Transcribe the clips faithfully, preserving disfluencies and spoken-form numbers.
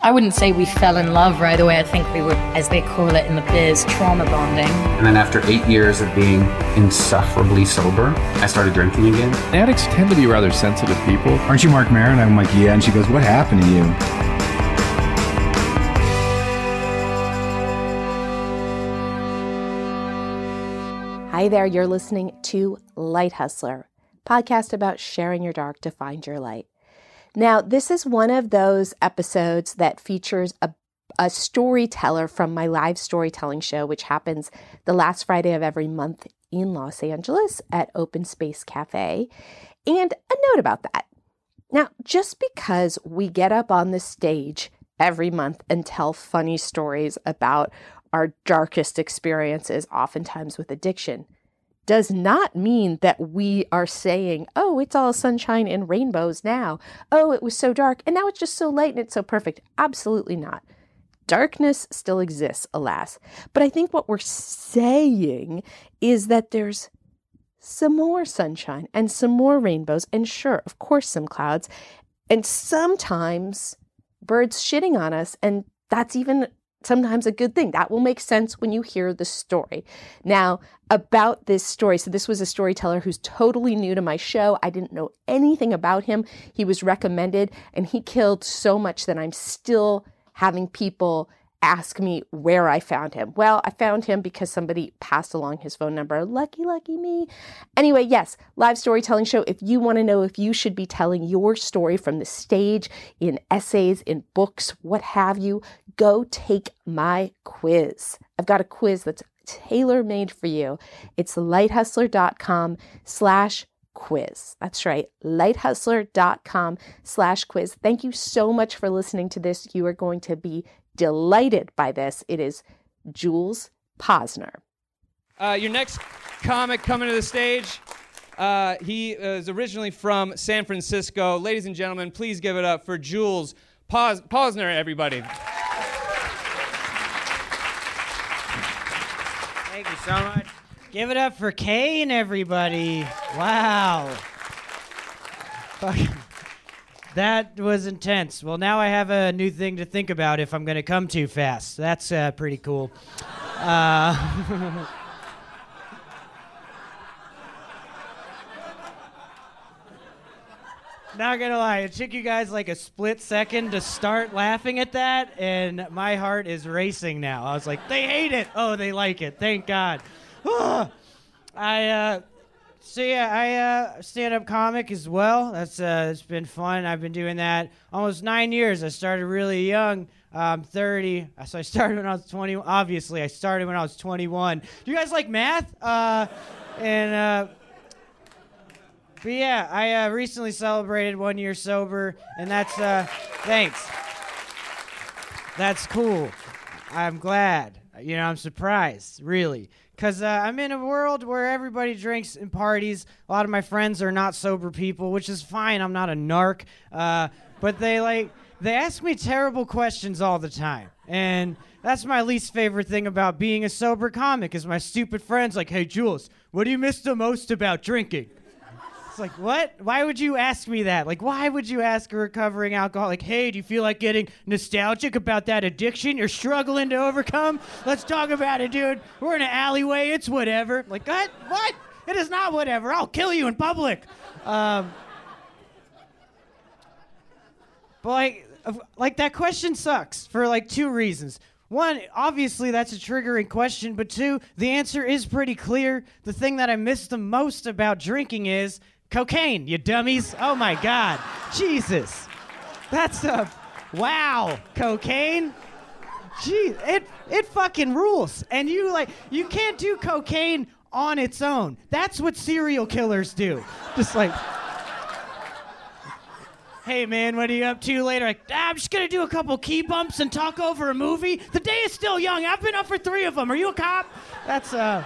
I wouldn't say we fell in love right away. I think we were, as they call it in the biz, trauma bonding. And then after eight years of being insufferably sober, I started drinking again. Addicts tend to be rather sensitive people. Aren't you Mark Maron? I'm like, yeah. And she goes, what happened to you? Hi there, you're listening to Light Hustler, podcast about sharing your dark to find your light. Now, this is one of those episodes that features a, a storyteller from my live storytelling show, which happens the last Friday of every month in Los Angeles at Open Space Cafe. And a note about that. Now, just because we get up on the stage every month and tell funny stories about our darkest experiences, oftentimes with addiction, does not mean that we are saying, oh, it's all sunshine and rainbows now. Oh, it was so dark, and now it's just so light and it's so perfect. Absolutely not. Darkness still exists, alas. But I think what we're saying is that there's some more sunshine and some more rainbows, and sure, of course, some clouds, and sometimes birds shitting on us, and that's even sometimes a good thing. That will make sense when you hear the story. Now, about this story, so this was a storyteller who's totally new to my show. I didn't know anything about him. He was recommended, and he killed so much that I'm still having people ask me where I found him. Well, I found him because somebody passed along his phone number. Lucky, lucky me. Anyway, yes, live storytelling show. If you want to know if you should be telling your story from the stage, in essays, in books, what have you, go take my quiz. I've got a quiz that's tailor-made for you. It's lighthustler.com slash quiz. That's right, lighthustler.com slash quiz. Thank you so much for listening to this. You are going to be delighted by this. It is Jules Posner. Uh, your next comic coming to the stage, uh, he is originally from San Francisco. Ladies and gentlemen, please give it up for Jules Pos- Posner, everybody. Thank you so much. Give it up for Kane, everybody. Wow. Fuck. That was intense. Well, now I have a new thing to think about if I'm going to come too fast. That's uh, pretty cool. Uh, not going to lie, it took you guys like a split second to start laughing at that, and my heart is racing now. I was like, they hate it. Oh, they like it. Thank God. I, uh... So yeah, I uh, stand-up comic as well. That's uh, it's been fun. I've been doing that almost nine years. I started really young. I'm thirty, so I started when I was twenty. Obviously, I started when I was twenty-one. Do you guys like math? Uh, and uh, but yeah, I uh, recently celebrated one year sober, and that's uh, thanks. That's cool. I'm glad. You know, I'm surprised, really. Because uh, I'm in a world where everybody drinks and parties. A lot of my friends are not sober people, which is fine. I'm not a narc. Uh, but they, like, they ask me terrible questions all the time. And that's my least favorite thing about being a sober comic is my stupid friends like, hey, Jules, what do you miss the most about drinking? It's like, what? Why would you ask me that? Like, why would you ask a recovering alcoholic, hey, do you feel like getting nostalgic about that addiction you're struggling to overcome? Let's talk about it, dude. We're in an alleyway. It's whatever. Like, what? What? It is not whatever. I'll kill you in public. Um, but, like, like, that question sucks for, like, two reasons. One, obviously that's a triggering question, but two, the answer is pretty clear. The thing that I miss the most about drinking is cocaine, you dummies. Oh my God. Jesus. That stuff. Wow. Cocaine? Gee, it it fucking rules. And you like you can't do cocaine on its own. That's what serial killers do. Just like, hey man, what are you up to later? Like, ah, I'm just gonna do a couple key bumps and talk over a movie. The day is still young. I've been up for three of them. Are you a cop? That's uh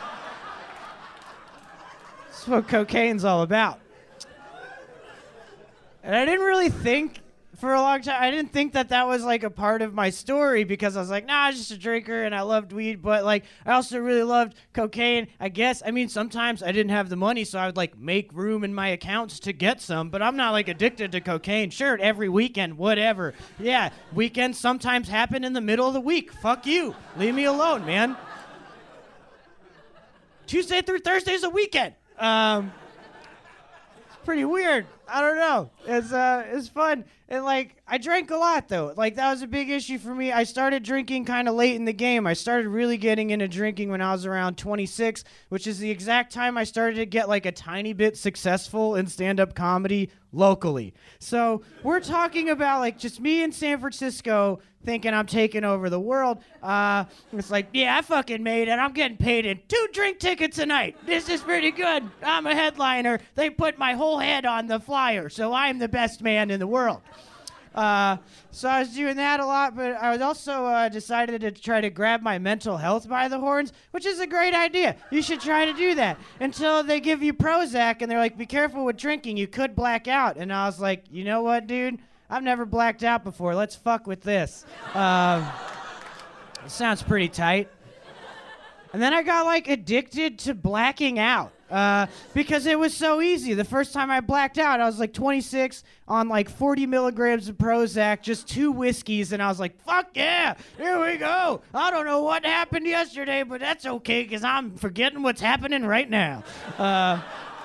That's what cocaine's all about. And I didn't really think for a long time, I didn't think that that was like a part of my story because I was like, nah, I'm just a drinker and I loved weed. But like, I also really loved cocaine, I guess. I mean, sometimes I didn't have the money, so I would like make room in my accounts to get some. But I'm not like addicted to cocaine. Sure, every weekend, whatever. Yeah, weekends sometimes happen in the middle of the week. Fuck you. Leave me alone, man. Tuesday through Thursday is a weekend. Um, it's pretty weird. I don't know. It's uh, it's fun. And like, I drank a lot though. Like, that was a big issue for me. I started drinking kind of late in the game. I started really getting into drinking when I was around twenty-six, which is the exact time I started to get like a tiny bit successful in stand-up comedy locally. So we're talking about like just me in San Francisco thinking I'm taking over the world. Uh, it's like, yeah, I fucking made it. I'm getting paid in two drink tickets a night. This is pretty good. I'm a headliner. They put my whole head on the flyer, so I'm the best man in the world. Uh, so I was doing that a lot, but I was also uh, decided to try to grab my mental health by the horns, which is a great idea. You should try to do that until they give you Prozac and they're like, be careful with drinking. You could black out. And I was like, you know what, dude? I've never blacked out before. Let's fuck with this. Uh, it sounds pretty tight. And then I got like addicted to blacking out. Uh, because it was so easy. The first time I blacked out, I was like twenty-six on like forty milligrams of Prozac, just two whiskeys, and I was like, fuck yeah, here we go. I don't know what happened yesterday, but that's okay, because I'm forgetting what's happening right now. Uh,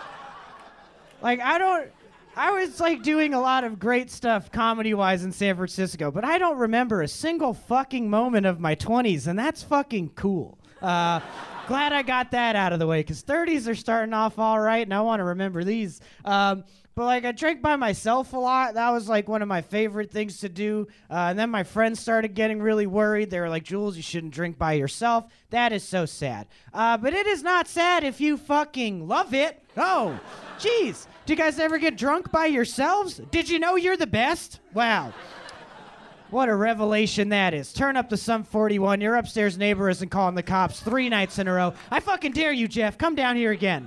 like, I don't... I was like doing a lot of great stuff comedy-wise in San Francisco, but I don't remember a single fucking moment of my twenties, and that's fucking cool. Uh... Glad I got that out of the way, because thirties are starting off all right, and I want to remember these. Um, but, like, I drank by myself a lot. That was, like, one of my favorite things to do. Uh, and then my friends started getting really worried. They were like, Jules, you shouldn't drink by yourself. That is so sad. Uh, but it is not sad if you fucking love it. Oh, jeez. Do you guys ever get drunk by yourselves? Did you know you're the best? Wow. What a revelation that is. Turn up to Sum forty-one. Your upstairs neighbor isn't calling the cops three nights in a row. I fucking dare you, Jeff. Come down here again.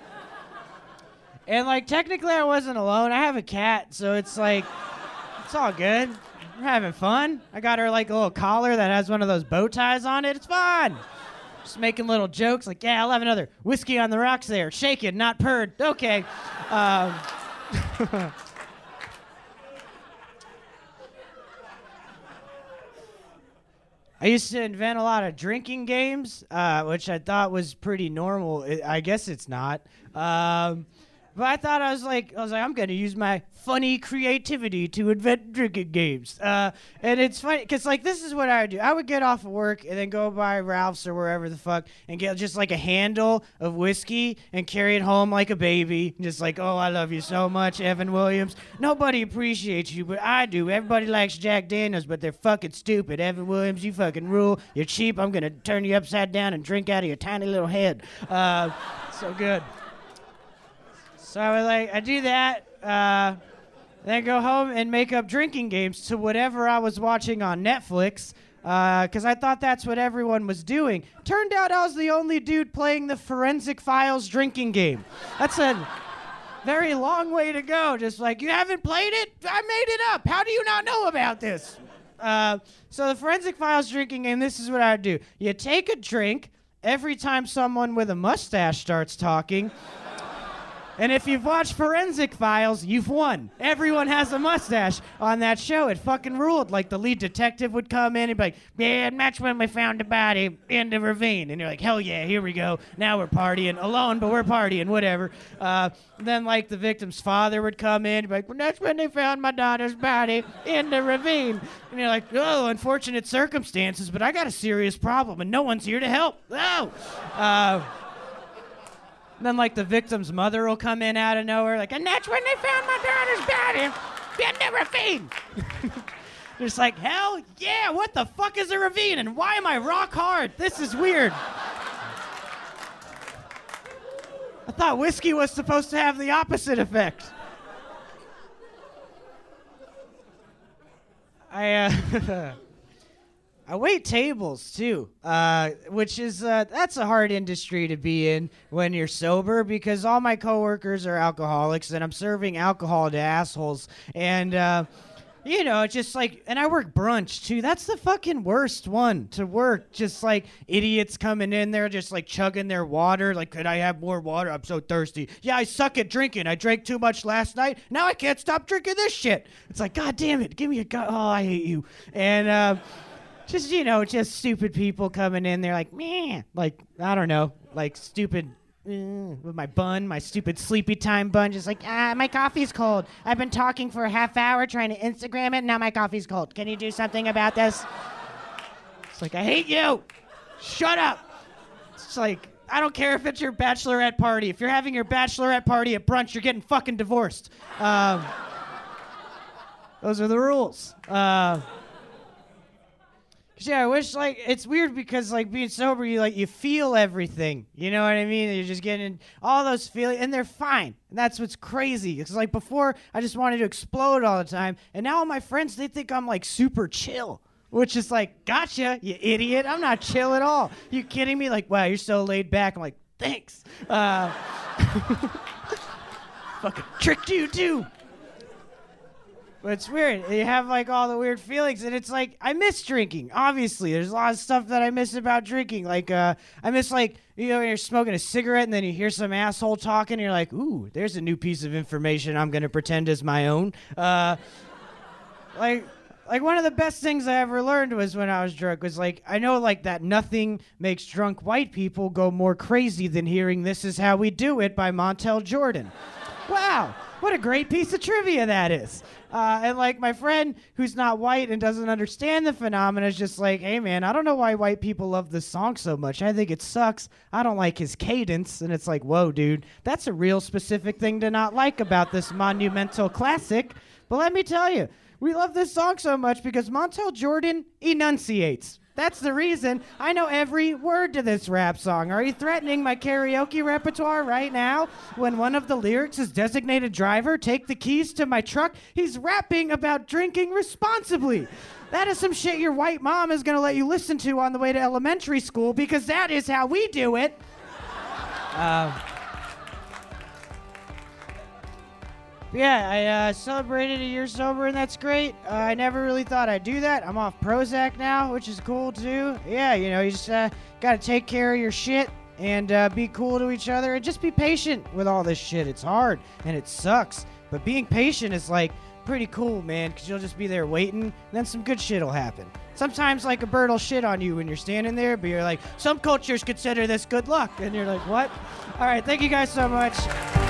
And, like, technically I wasn't alone. I have a cat, so it's like, it's all good. We're having fun. I got her, like, a little collar that has one of those bow ties on it. It's fun. Just making little jokes like, yeah, I'll have another whiskey on the rocks there. Shaken, not purred. Okay. Um... I used to invent a lot of drinking games, uh, which I thought was pretty normal. I I guess it's not. Um, but I thought I was like, I was like, I'm gonna use my funny creativity to invent drinking games. Uh, and it's funny because like this is what I would do. I would get off of work and then go by Ralph's or wherever the fuck and get just like a handle of whiskey and carry it home like a baby. Just like, oh, I love you so much, Evan Williams. Nobody appreciates you, but I do. Everybody likes Jack Daniels, but they're fucking stupid. Evan Williams, you fucking rule. You're cheap. I'm gonna turn you upside down and drink out of your tiny little head. Uh, so good. So I would like, I do that. Uh, Then go home and make up drinking games to whatever I was watching on Netflix, because uh, I thought that's what everyone was doing. Turned out I was the only dude playing the Forensic Files drinking game. That's a very long way to go. Just like, you haven't played it? I made it up. How do you not know about this? Uh, so the Forensic Files drinking game, this is what I would do. You take a drink every time someone with a mustache starts talking. And if you've watched Forensic Files, you've won. Everyone has a mustache on that show. It fucking ruled. Like, the lead detective would come in and be like, yeah, and that's when we found the body in the ravine. And you're like, hell yeah, here we go. Now we're partying. Alone, but we're partying, whatever. Uh, then, like, the victim's father would come in and be like, well, that's when they found my daughter's body in the ravine. And you're like, oh, unfortunate circumstances, but I got a serious problem, and no one's here to help. Oh! Uh... Then, like, the victim's mother will come in out of nowhere, like, and that's when they found my daughter's body in the ravine. Just like, hell yeah, what the fuck is a ravine, and why am I rock hard? This is weird. I thought whiskey was supposed to have the opposite effect. I, uh... I wait tables too, uh, which is uh, that's a hard industry to be in when you're sober, because all my coworkers are alcoholics and I'm serving alcohol to assholes. And uh, you know, just like, and I work brunch too. That's the fucking worst one to work. Just like idiots coming in there, just like chugging their water. Like, could I have more water? I'm so thirsty. Yeah, I suck at drinking. I drank too much last night. Now I can't stop drinking this shit. It's like, God damn it. Give me a go. Oh, I hate you. And, uh, just, you know, just stupid people coming in there like, meh. Like, I don't know, like stupid. Mm, with my bun, my stupid sleepy time bun, just like, ah, my coffee's cold. I've been talking for a half hour trying to Instagram it, and now my coffee's cold. Can you do something about this? It's like, I hate you. Shut up. It's like, I don't care if it's your bachelorette party. If you're having your bachelorette party at brunch, you're getting fucking divorced. Um, those are the rules. Uh, Yeah, I wish, like, it's weird because, like, being sober, you, like, you feel everything. You know what I mean? You're just getting all those feelings, and they're fine. And that's what's crazy. It's like, before, I just wanted to explode all the time, and now all my friends, they think I'm, like, super chill, which is like, gotcha, you idiot. I'm not chill at all. You kidding me? Like, wow, you're so laid back. I'm like, thanks. Uh, fucking tricked you, too. But it's weird. You have, like, all the weird feelings, and it's like, I miss drinking, obviously. There's a lot of stuff that I miss about drinking. Like, uh, I miss, like, you know, when you're smoking a cigarette, and then you hear some asshole talking, and you're like, ooh, there's a new piece of information I'm going to pretend is my own. Uh, like, like, one of the best things I ever learned was when I was drunk was, like, I know, like, that nothing makes drunk white people go more crazy than hearing This Is How We Do It by Montel Jordan. Wow, what a great piece of trivia that is. Uh, and, like, my friend who's not white and doesn't understand the phenomena is just like, hey, man, I don't know why white people love this song so much. I think it sucks. I don't like his cadence. And it's like, whoa, dude, that's a real specific thing to not like about this monumental classic. But let me tell you, we love this song so much because Montel Jordan enunciates. That's the reason. I know every word to this rap song. Are you threatening my karaoke repertoire right now? When one of the lyrics is designated driver, take the keys to my truck, he's rapping about drinking responsibly. That is some shit your white mom is going to let you listen to on the way to elementary school because that is how we do it. Uh, Yeah, I uh, celebrated a year sober, and that's great. Uh, I never really thought I'd do that. I'm off Prozac now, which is cool, too. Yeah, you know, you just uh, got to take care of your shit and uh, be cool to each other and just be patient with all this shit. It's hard, and it sucks. But being patient is, like, pretty cool, man, because you'll just be there waiting, and then some good shit will happen. Sometimes, like, a bird will shit on you when you're standing there, but you're like, some cultures consider this good luck. And you're like, what? All right, thank you guys so much.